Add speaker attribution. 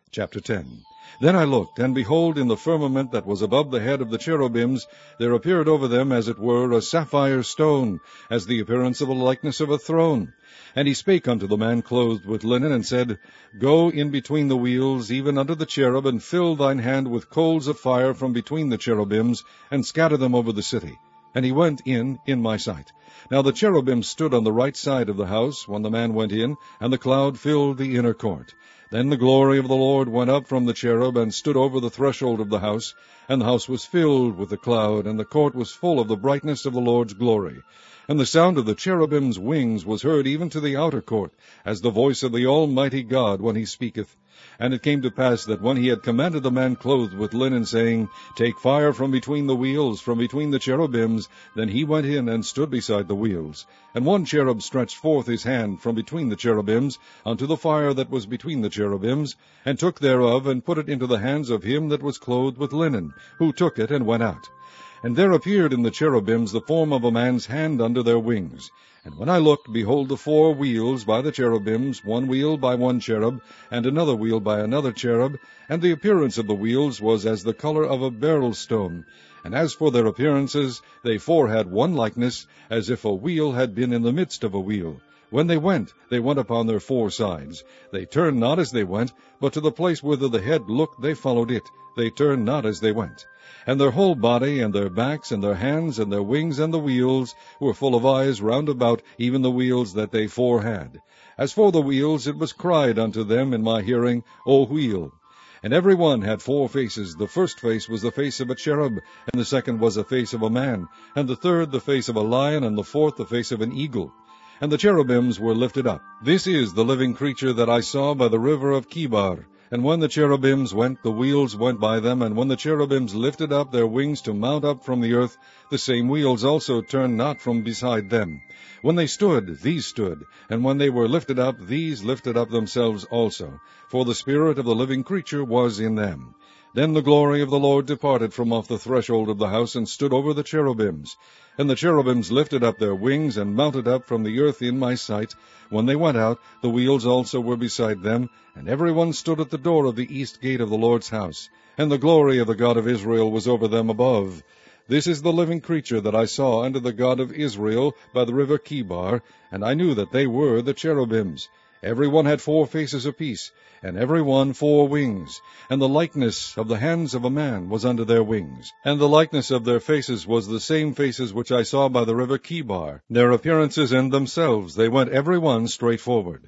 Speaker 1: Chapter 10. Then I looked, and behold, in the firmament that was above the head of the cherubims, there appeared over them, as it were, a sapphire stone, as the appearance of a likeness of a throne. And he spake unto the man clothed with linen, and said, Go in between the wheels, even unto the cherub, and fill thine hand with coals of fire from between the cherubims, and scatter them over the city. And he went in my sight. Now the cherubim stood on the right side of the house, when the man went in, and the cloud filled the inner court. Then the glory of the Lord went up from the cherub, and stood over the threshold of the house, and the house was filled with the cloud, and the court was full of the brightness of the Lord's glory. And the sound of the cherubim's wings was heard even to the outer court, as the voice of the Almighty God when he speaketh. And it came to pass that when he had commanded the man clothed with linen, saying, Take fire from between the wheels, from between the cherubims, then he went in and stood beside the wheels. And one cherub stretched forth his hand from between the cherubims unto the fire that was between the cherubims, and took thereof, and put it into the hands of him that was clothed with linen, who took it and went out. And there appeared in the cherubims the form of a man's hand under their wings. And when I looked, behold, the 4 wheels by the cherubims, one wheel by one cherub, and another wheel by another cherub, and the appearance of the wheels was as the color of a beryl stone. And as for their appearances, they 4 had one likeness, as if a wheel had been in the midst of a wheel. When they went upon their 4 sides. They turned not as they went, but to the place whither the head looked they followed it. They turned not as they went. And their whole body, and their backs, and their hands, and their wings, and the wheels, were full of eyes round about, even the wheels that they 4 had. As for the wheels, it was cried unto them in my hearing, O wheel. And every one had 4 faces. The first face was the face of a cherub, and the second was the face of a man, and the third the face of a lion, and the fourth the face of an eagle. And the cherubims were lifted up. This is the living creature that I saw by the river of Chebar. And when the cherubims went, the wheels went by them, and when the cherubims lifted up their wings to mount up from the earth, the same wheels also turned not from beside them. When they stood, these stood, and when they were lifted up, these lifted up themselves also, for the spirit of the living creature was in them. Then the glory of the Lord departed from off the threshold of the house, and stood over the cherubims. And the cherubims lifted up their wings, and mounted up from the earth in my sight. When they went out, the wheels also were beside them, and every one stood at the door of the east gate of the Lord's house. And the glory of the God of Israel was over them above. This is the living creature that I saw under the God of Israel by the river Chebar, and I knew that they were the cherubims. Every one had 4 faces apiece, and every one 4 wings, and the likeness of the hands of a man was under their wings. And the likeness of their faces was the same faces which I saw by the river Chebar. Their appearances and themselves, they went every one straight forward.